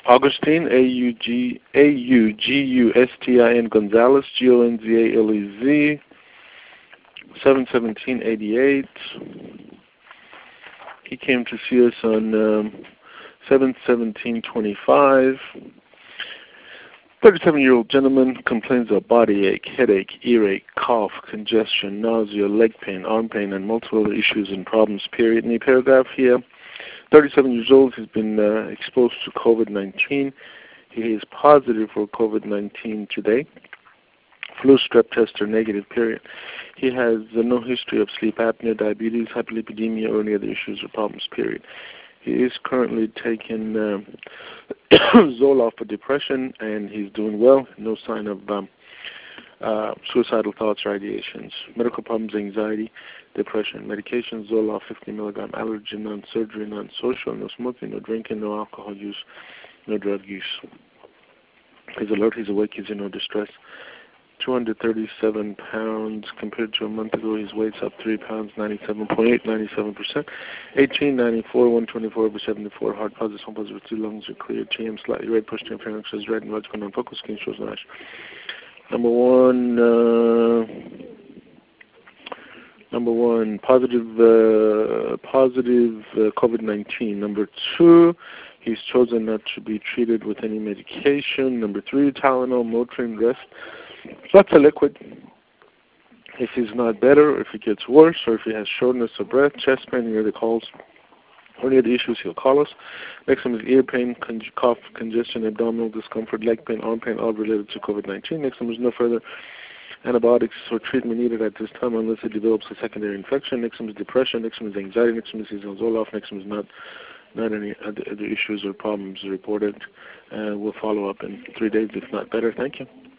Augustine, Augustin Gonzalez, Gonzalez, 7/17/88. He came to see us on 7/17/25. 37-year-old gentleman complains of body ache, headache, earache, cough, congestion, nausea, leg pain, arm pain, and multiple other issues and problems, period. In the paragraph here, 37 years old, he's been exposed to COVID-19. He is positive for COVID-19 today. Flu, strep test are negative, period. He has no history of sleep apnea, diabetes, hyperlipidemia, or any other issues or problems, period. He is currently taking Zoloft for depression, and he's doing well. No sign of suicidal thoughts or ideations. Medical problems, anxiety, depression. Medication, Zoloft, 50 milligram, allergen, non-surgery, non-social, no smoking, no drinking, no alcohol use, no drug use. He's alert, he's awake, he's in no distress. 237 pounds compared to a month ago. His weight's up 3 pounds, 97.8, 97%. 18, 94, 124/74. Heart positive, home positive, 2 lungs are clear. TM slightly red, push to pharynx is red, and blood's going on focus, skin shows no ash. Number one, positive COVID-19. Number 2, he's chosen not to be treated with any medication. Number 3, Tylenol, Motrin, rest. Lots of liquid. If he's not better, if he gets worse, or if he has shortness of breath, chest pain, any other calls, or any other issues, he'll call us. Next one is ear pain, cough, congestion, abdominal discomfort, leg pain, arm pain, all related to COVID-19. Next one is no further antibiotics or treatment needed at this time unless it develops a secondary infection. Next one is depression. Next one is anxiety. Next one is Zoloft. Next one is not any other issues or problems reported. We'll follow up in 3 days, if not better. Thank you.